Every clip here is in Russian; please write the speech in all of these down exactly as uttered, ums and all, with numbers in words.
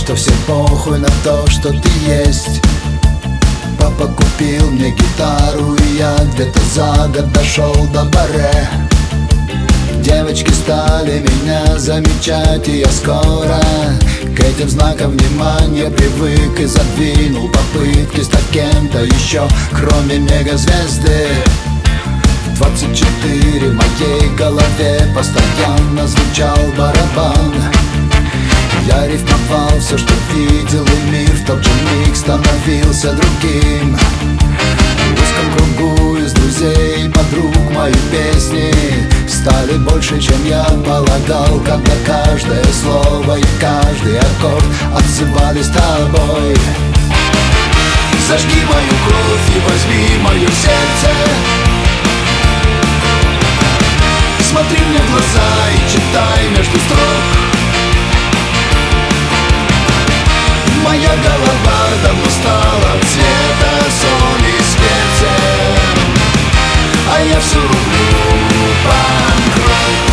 что всем похуй на то, что ты есть. Папа купил мне гитару, и я где-то за год дошел до баре. Девочки стали меня замечать, и я скоро к этим знакам внимания привык и задвинул попытки стать кем-то еще, кроме мегазвезды. В двадцать четыре в моей голове постоянно звучал барабан. Я рифмовал все, что видел, и мир в тот же миг становился другим. В узком кругу из друзей и подруг мои песни стали больше, чем я полагал, когда каждое слово и каждый аккорд отзывались тобой. Зажги мою кровь и возьми мое сердце. Смотри мне в глаза и читай между строк. Моя голова давно стала цвета соли с перцем, а я все люблю панк-рок.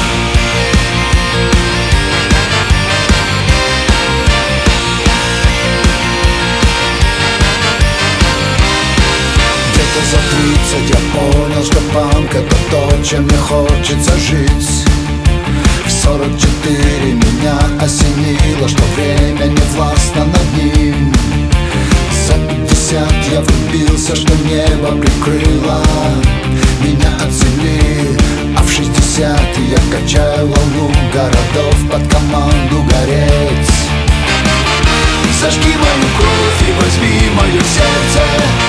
Где-то за тридцать я понял, что панк — это то, чем мне хочется жить. В сорок четыре меня осенило, что время не властно над ним. За пятьдесят я влюбился, что небо прикрыло меня от земли. А в шестьдесят я качаю волну городов под команду гореть. Зажги мою кровь и возьми мое сердце.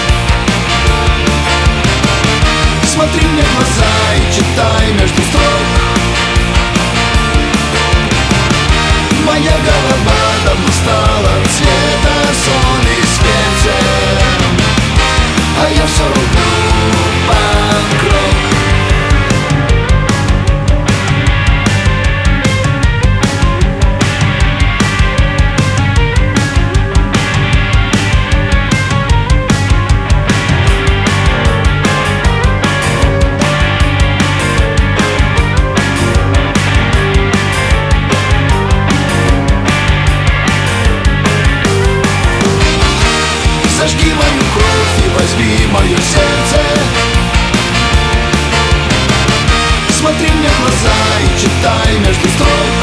Смотри мне в глаза и читай между строк. Моя голова давно стала цвета соли с перцем, а я все люблю панк-рок. Зажги мою кровь и возьми мое сердце. Смотри мне в глаза и читай между строк.